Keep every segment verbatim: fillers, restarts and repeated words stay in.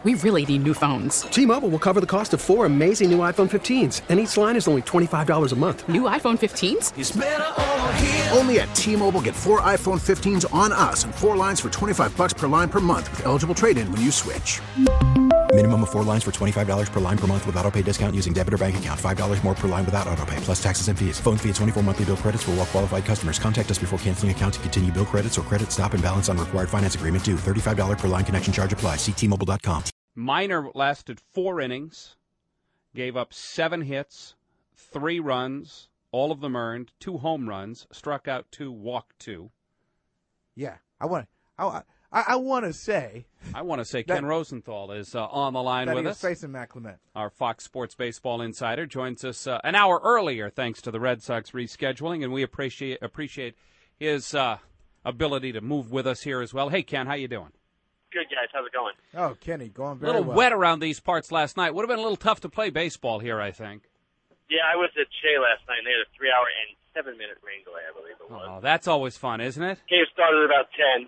We really need new phones. T-Mobile will cover the cost of four amazing new iPhone fifteens, and each line is only twenty-five dollars a month. New iPhone fifteens? It's better over here. Only at T-Mobile, get four iPhone fifteens on us and four lines for twenty-five dollars per line per month with eligible trade-in when you switch. Minimum of four lines for twenty-five dollars per line per month with autopay discount using debit or bank account. five dollars more per line without autopay, plus taxes and fees. Phone fee at twenty-four monthly bill credits for well-qualified customers. Contact us before canceling account to continue bill credits or credit stop and balance on required finance agreement due. thirty-five dollars per line connection charge applies. See T Mobile dot com. Minor lasted four innings, gave up seven hits, three runs, all of them earned, two home runs, struck out two, walked two. Yeah, I want to. I, I, I want to say. I want to say that, Ken Rosenthal is uh, on the line that with he us. Facing Matt Clement. Our Fox Sports Baseball insider joins us uh, an hour earlier, thanks to the Red Sox rescheduling, and we appreciate appreciate his uh, ability to move with us here as well. Hey, Ken, how you doing? Good, guys. How's it going? Oh, Kenny, going very well. A little well. wet around these parts last night. Would have been a little tough to play baseball here, I think. Yeah, I was at Shea last night, and they had a three-hour and seven-minute rain delay, I believe it was. Oh, that's always fun, isn't it? Game started at about ten,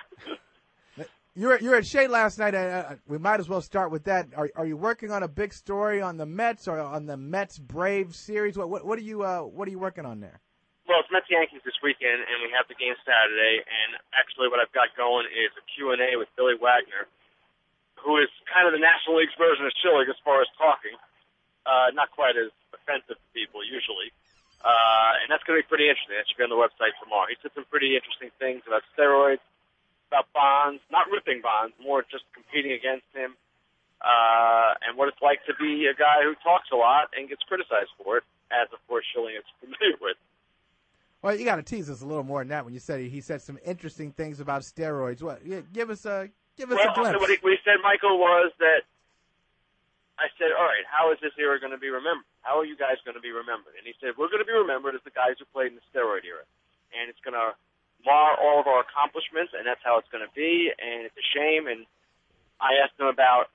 yeah. You're you're at Shea last night. Uh, we might as well start with that. Are are you working on a big story on the Mets or on the Mets Braves series? What what, what are you uh, what are you working on there? Well, it's Mets Yankees this weekend, and we have the game Saturday. And actually, what I've got going is a Q and A with Billy Wagner, who is kind of the National League's version of Schilling as far as talking. Uh, not quite as offensive to people usually. Uh, and that's going to be pretty interesting. That should be on the website tomorrow. He said some pretty interesting things about steroids, about Bonds, not ripping Bonds, more just competing against him, uh, and what it's like to be a guy who talks a lot and gets criticized for it, as, of course, Schilling is familiar with. Well, you got to tease us a little more than that when you said he, he said some interesting things about steroids. What? Yeah, give us a give us well, a glimpse. What he, what he said, Michael, was that I said, all right, how is this era going to be remembered? How are you guys going to be remembered? And he said, we're going to be remembered as the guys who played in the steroid era. And it's going to mar all of our accomplishments, and that's how it's going to be, and it's a shame. And I asked him about,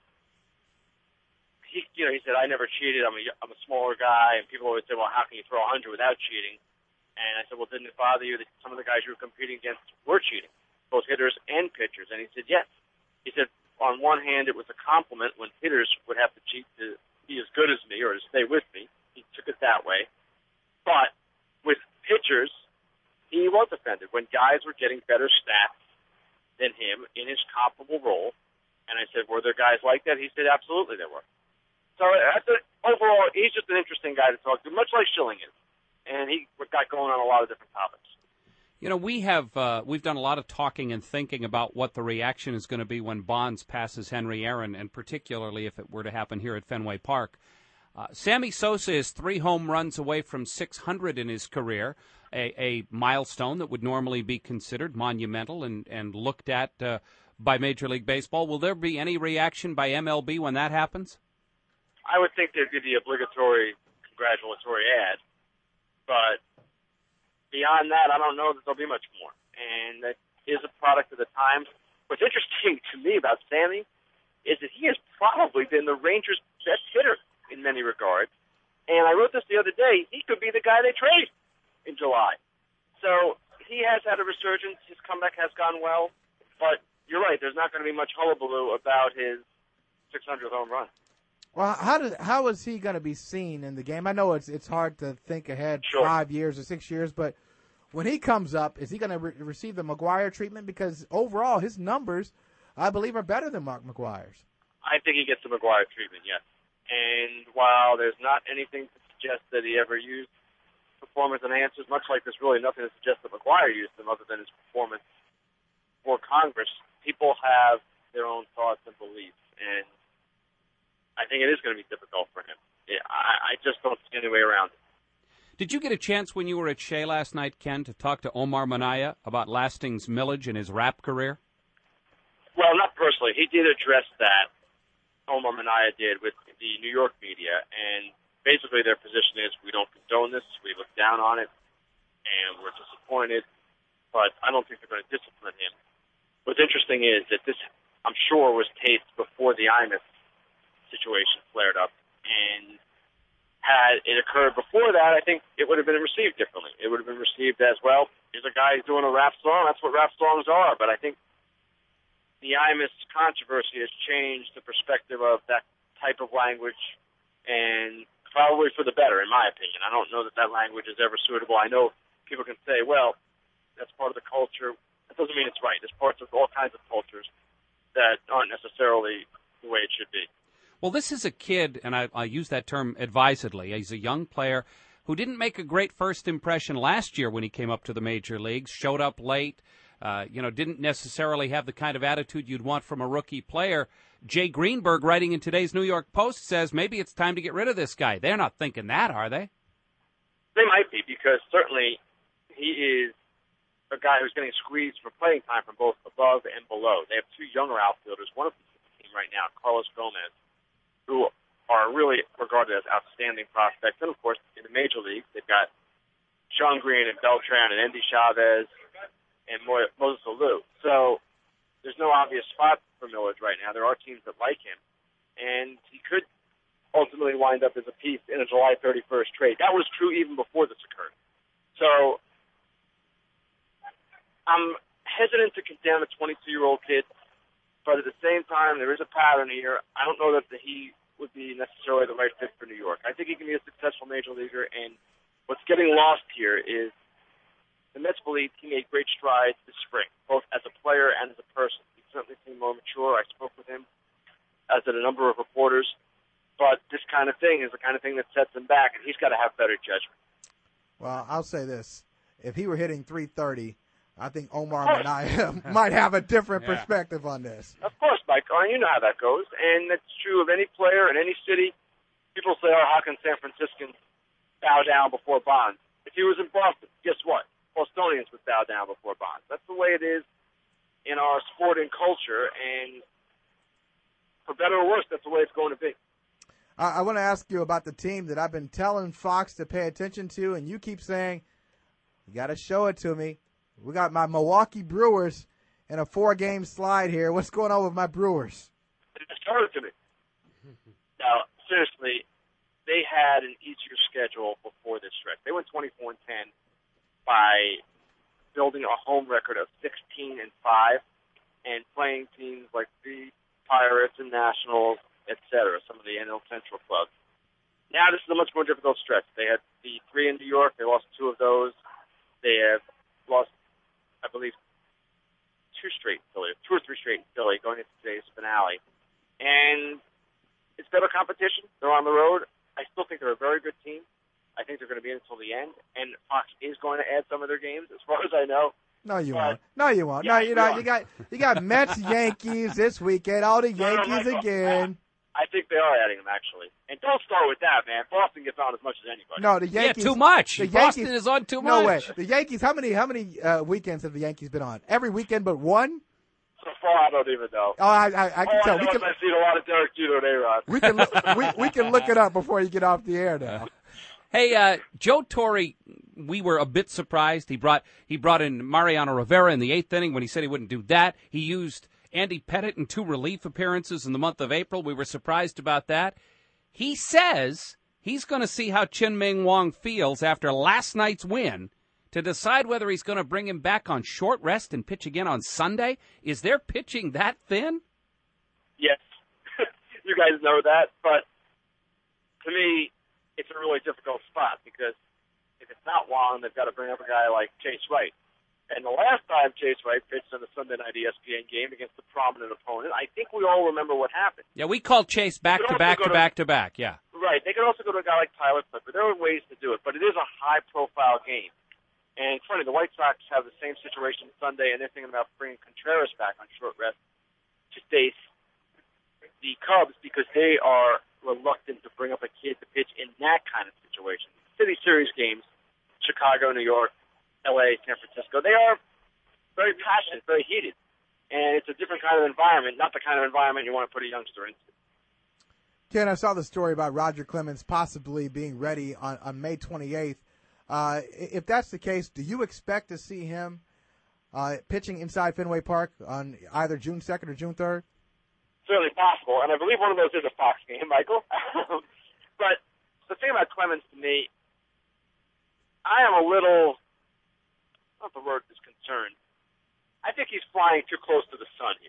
he, you know, he said, I never cheated. I'm a, I'm a smaller guy, and people always say, well, how can you throw one hundred without cheating? And I said, well, didn't it bother you that some of the guys you were competing against were cheating, both hitters and pitchers? And he said, yes. He said, on one hand, it was a compliment when hitters would have to cheat to be as good as me or to stay with me. He took it that way. But with pitchers, he was offended when guys were getting better stats than him in his comparable role. And I said, were there guys like that? He said, absolutely there were. So I said, overall, he's just an interesting guy to talk to, much like Schilling is. And he got going on a lot of different topics. You know, we have uh, we've done a lot of talking and thinking about what the reaction is going to be when Bonds passes Henry Aaron, and particularly if it were to happen here at Fenway Park. Uh, Sammy Sosa is three home runs away from six hundred in his career, a, a milestone that would normally be considered monumental and, and looked at uh, by Major League Baseball. Will there be any reaction by M L B when that happens? I would think there'd be the obligatory congratulatory ad, but beyond that, I don't know that there'll be much more. And that is a product of the times. What's interesting to me about Sammy is that he has probably been the Rangers' best hitter in many regards. And I wrote this the other day. He could be the guy they trade in July. So he has had a resurgence. His comeback has gone well. But you're right. There's not going to be much hullabaloo about his six hundredth home run. Well, how does how is he going to be seen in the game? I know it's it's hard to think ahead sure. five years or six years, but when he comes up, is he going to re- receive the McGwire treatment? Because overall, his numbers, I believe, are better than Mark McGwire's. I think he gets the McGwire treatment, yes. And while there's not anything to suggest that he ever used performance enhancers, much like there's really nothing to suggest that McGwire used them other than his performance for Congress, people have their own thoughts and beliefs, and I think it is going to be difficult for him. Yeah, I, I just don't see any way around it. Did you get a chance when you were at Shea last night, Ken, to talk to Omar Minaya about Lasting's millage and his rap career? Well, not personally. He did address that. Omar Minaya did with the New York media, and basically their position is we don't condone this, we look down on it, and we're disappointed, but I don't think they're going to discipline him. What's interesting is that this, I'm sure, was taped before the Imus situation flared up, and had it occurred before that, I think it would have been received differently. It would have been received as, well, here's a guy who's doing a rap song, that's what rap songs are, but I think the Imus controversy has changed the perspective of that type of language, and probably for the better, in my opinion. I don't know that that language is ever suitable. I know people can say, well, that's part of the culture. That doesn't mean it's right. There's parts of all kinds of cultures that aren't necessarily the way it should be. Well, this is a kid, and I, I use that term advisedly. He's a young player who didn't make a great first impression last year when he came up to the major leagues, showed up late, uh, you know, didn't necessarily have the kind of attitude you'd want from a rookie player. Jay Greenberg, writing in today's New York Post, says maybe it's time to get rid of this guy. They're not thinking that, are they? They might be, because certainly he is a guy who's getting squeezed for playing time from both above and below. They have two younger outfielders, one of them on the team right now, Carlos Gomez, who are really regarded as outstanding prospects. And, of course, in the major leagues, they've got Sean Green and Beltran and Endy Chavez and Moses Alou. So there's no obvious spot for Millard right now. There are teams that like him, and he could ultimately wind up as a piece in a July thirty-first trade. That was true even before this occurred. So I'm hesitant to condemn a twenty-two-year-old kid, but at the same time, there is a pattern here. I don't know that the, he would be necessarily the right fit for New York. I think he can be a successful major leaguer, and what's getting lost here is the Mets believe he made great strides this spring, both as a player and as a person. He certainly seemed more mature. I spoke with him, as did a number of reporters. But this kind of thing is the kind of thing that sets him back, and he's got to have better judgment. Well, I'll say this. If he were hitting three thirty, I think Omar and I might have a different yeah. perspective on this. Of course, Mike. You know how that goes. And that's true of any player in any city. People say, oh, how can San Franciscans bow down before Bonds? If he was in Boston, guess what? Bostonians would bow down before Bonds. That's the way it is in our sporting culture, and for better or worse, that's the way it's going to be. I, I want to ask you about the team that I've been telling Fox to pay attention to, and you keep saying, you got to show it to me. We got my Milwaukee Brewers in a four-game slide here. What's going on with my Brewers? Just show it to me. Now, seriously, they had an easier schedule before this stretch. They went twenty-four and ten by building a home record of sixteen and five and playing teams like the Pirates and Nationals, et cetera, some of the N L Central clubs. Now this is a much more difficult stretch. They had the three in New York. They lost two of those. They have lost, I believe, two straight in Philly, two or three straight in Philly going into today's finale. And it's better competition. They're on the road. I still think they're a very good team. I think they're going to be in until the end, and Fox is going to add some of their games, as far as I know. No, you but, won't. No, you won't. Yeah, no, you know, you got you got Mets, Yankees this weekend. All the Yankees no, no, again. I think they are adding them, actually. And don't start with that, man. Boston gets on as much as anybody. No, the Yankees. Yeah, too much. The Boston Yankees, is on too no much. way. The Yankees. How many? How many uh, weekends have the Yankees been on? Every weekend, but one. So far, I don't even know. Oh, I, I, I can All tell. I know We can, is I've seen a lot of Derek Jeter and A-Rod. we can look, we, we can look it up before you get off the air now. Hey, uh, Joe Torre, we were a bit surprised. He brought he brought in Mariano Rivera in the eighth inning when he said he wouldn't do that. He used Andy Pettitte in two relief appearances in the month of April. We were surprised about that. He says he's going to see how Chien-Ming Wang feels after last night's win to decide whether he's going to bring him back on short rest and pitch again on Sunday. Is their pitching that thin? Yes. You guys know that. But to me, it's a really difficult spot because if it's not Wang, they've got to bring up a guy like Chase Wright. And the last time Chase Wright pitched in the Sunday night E S P N game against a prominent opponent, I think we all remember what happened. Yeah, we called Chase back to back to back to back, yeah. Right. They could also go to a guy like Tyler Clippard. There are ways to do it, but it is a high-profile game. And it's funny, the White Sox have the same situation Sunday, and they're thinking about bringing Contreras back on short rest to face the Cubs because they are reluctant to bring up a kid to pitch in that kind of situation. City Series games, Chicago, New York, L A, San Francisco, they are very passionate, very heated. And it's a different kind of environment, not the kind of environment you want to put a youngster into. Ken, I saw the story about Roger Clemens possibly being ready on, on May twenty-eighth. Uh, if that's the case, do you expect to see him uh, pitching inside Fenway Park on either June second or June third? Certainly possible, and I believe one of those is a Fox game, Michael. But the thing about Clemens to me, I am a little, not the word is concerned, I think he's flying too close to the sun here.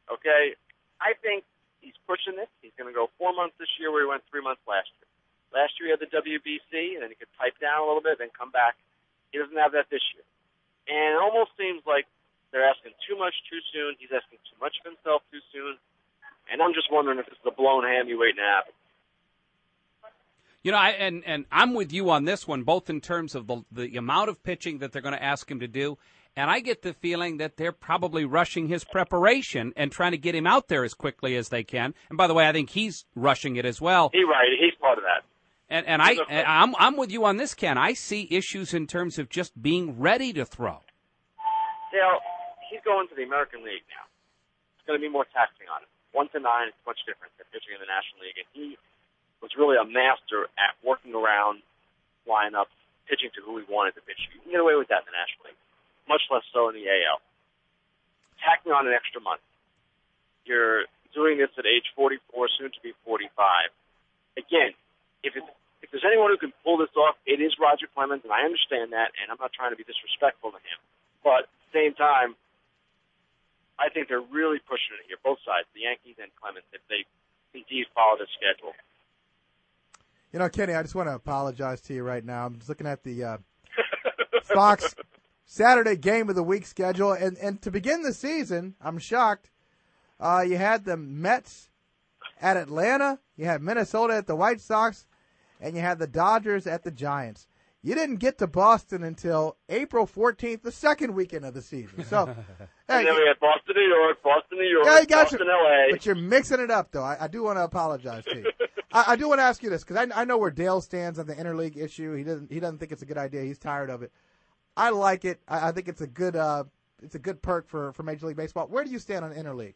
okay? I think he's pushing this. He's going to go four months this year where he went three months last year. Last year he had the W B C, and then he could pipe down a little bit, then come back. He doesn't have that this year. And it almost seems like they're asking too much too soon. He's asking too much of himself too soon. And I'm just wondering if this is a blown ham you waiting to happen. You know, I, and, and I'm with you on this one, both in terms of the, the amount of pitching that they're going to ask him to do, and I get the feeling that they're probably rushing his preparation and trying to get him out there as quickly as they can. And by the way, I think he's rushing it as well. He's right. He's part of that. And, and I, and I'm, I'm with you on this, Ken. I see issues in terms of just being ready to throw. Dale, he's going to the American League now. It's going to be more taxing on him. One to nine is much different than pitching in the National League, and he was really a master at working around lineups, pitching to who he wanted to pitch. You can get away with that in the National League, much less so in the A L. Tacking on an extra month. You're doing this at age forty-four, soon to be forty-five. Again, if it's, if there's anyone who can pull this off, it is Roger Clemens, and I understand that, and I'm not trying to be disrespectful to him. But at the same time, I think they're really pushing it here, both sides, the Yankees and Clemens, if they indeed follow the schedule. You know, Kenny, I just want to apologize to you right now. I'm just looking at the uh, Fox Saturday game of the week schedule, and, and to begin the season, I'm shocked. Uh, you had the Mets at Atlanta, you had Minnesota at the White Sox, and you had the Dodgers at the Giants. You didn't get to Boston until April fourteenth, the second weekend of the season. So, and hey, then we had Boston, New York, Boston, New York, yeah, you got Boston, you, L A. But you're mixing it up, though. I, I do want to apologize to you. I, I do want to ask you this, because I, I know where Dale stands on the interleague issue. He doesn't he doesn't think it's a good idea. He's tired of it. I like it. I, I think it's a good uh, it's a good perk for, for Major League Baseball. Where do you stand on interleague?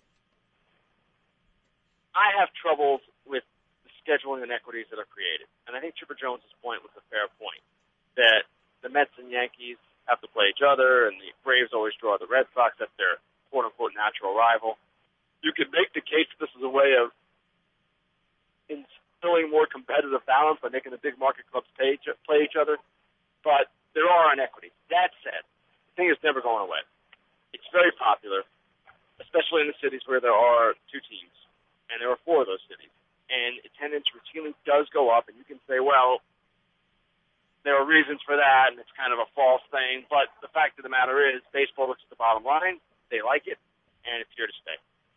I have troubles with the scheduling inequities that are created. And I think Chipper Jones' point was a fair point, that the Mets and Yankees have to play each other, and the Braves always draw the Red Sox. That's their quote-unquote natural rival. You could make the case this is a way of instilling more competitive balance by making the big market clubs play each, play each other, but there are inequities. That said, the thing is never going away. It's very popular, especially in the cities where there are two teams, and there are four of those cities. And attendance routinely does go up, and you can say, well, there are reasons for that, and it's kind of a false thing. But the fact of the matter is, baseball looks at the bottom line. They like it, and it's here to stay.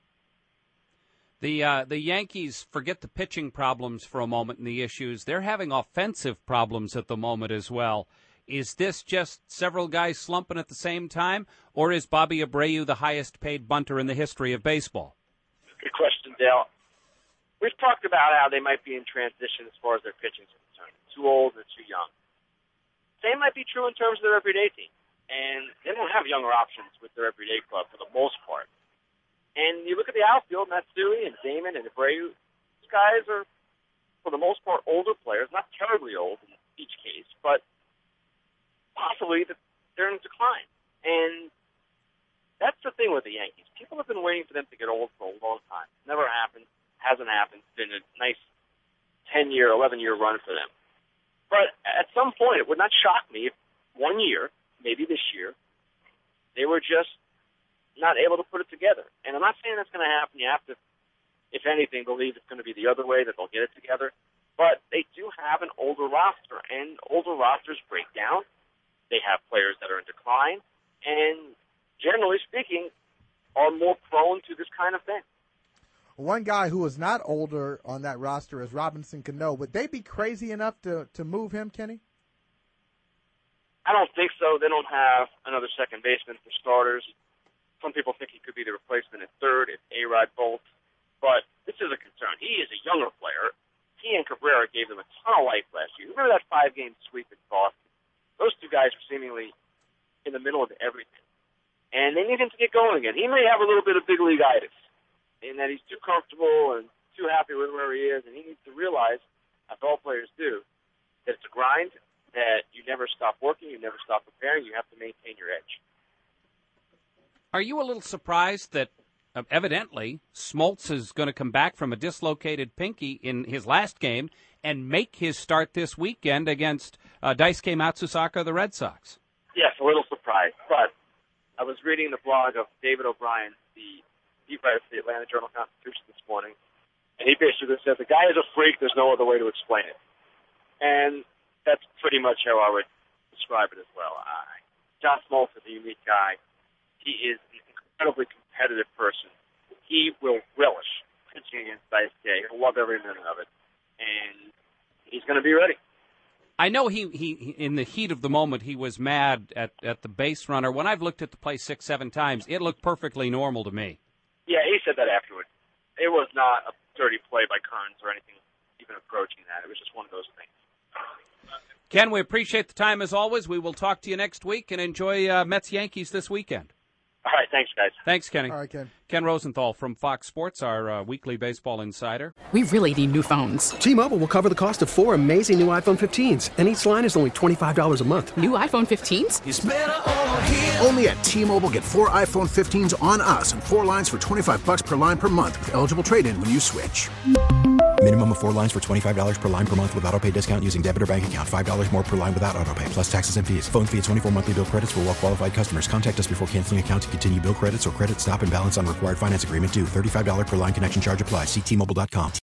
The uh, the Yankees, forget the pitching problems for a moment and the issues. They're having offensive problems at the moment as well. Is this just several guys slumping at the same time, or is Bobby Abreu the highest-paid bunter in the history of baseball? Good question, Dale. We've talked about how they might be in transition as far as their pitching is concerned. Too old and too young. Same might be true in terms of their everyday team. And they don't have younger options with their everyday club for the most part. And you look at the outfield, Matsui and Damon and Abreu, these guys are, for the most part, older players, not terribly old in each case, but possibly that they're in decline. And that's the thing with the Yankees. People have been waiting for them to get old for a long time. Never happened. Hasn't happened. It's been a nice ten-year, eleven-year run for them. But at some point, it would not shock me if one year, maybe this year, they were just not able to put it together. And I'm not saying that's going to happen. You have to, if anything, believe it's going to be the other way, that they'll get it together. But they do have an older roster, and older rosters break down. They have players that are in decline, and generally speaking, are more prone to this kind of thing. One guy who is not older on that roster is Robinson Cano. Would they be crazy enough to, to move him, Kenny? I don't think so. They don't have another second baseman for starters. Some people think he could be the replacement at third if A-Rod bolts. But this is a concern. He is a younger player. He and Cabrera gave them a ton of life last year. Remember that five-game sweep in Boston? Those two guys were seemingly in the middle of everything. And they need him to get going again. He may have a little bit of big league-itis, in that he's too comfortable and too happy with where he is, and he needs to realize, as all players do, that it's a grind, that you never stop working, you never stop preparing, you have to maintain your edge. Are you a little surprised that uh, evidently Smoltz is going to come back from a dislocated pinky in his last game and make his start this weekend against uh, Daisuke Matsusaka of the Red Sox? Yes, a little surprised, but I was reading the blog of David O'Brien, the beat writer for the Atlanta Journal-Constitution this morning, and he basically said the guy is a freak. There's no other way to explain it, and that's pretty much how I would describe it as well. Uh, John Smoltz is a unique guy. He is an incredibly competitive person. He will relish pitching against Dice K. He'll love every minute of it, and he's going to be ready. I know he, he, in the heat of the moment, he was mad at, at the base runner. When I've looked at the play six, seven times, it looked perfectly normal to me. Yeah, he said that afterward. It was not a dirty play by Kearns or anything even approaching that. It was just one of those things. Ken, we appreciate the time as always. We will talk to you next week and enjoy uh, Mets-Yankees this weekend. All right, thanks, guys. Thanks, Kenny. All right, Ken. Ken Rosenthal from Fox Sports, our uh, weekly baseball insider. We really need new phones. T-Mobile will cover the cost of four amazing new iPhone fifteens, and each line is only twenty-five dollars a month. New iPhone fifteens? It's better over here. Only at T-Mobile, get four iPhone fifteens on us and four lines for twenty-five bucks per line per month with eligible trade-in when you switch. Minimum of four lines for twenty-five dollars per line per month with auto pay discount using debit or bank account. five dollars more per line without auto pay, plus taxes and fees. Phone fee at twenty-four monthly bill credits for well-qualified customers. Contact us before canceling account to continue bill credits or credit stop and balance on required finance agreement due. thirty-five dollars per line connection charge applies. See T Mobile dot com.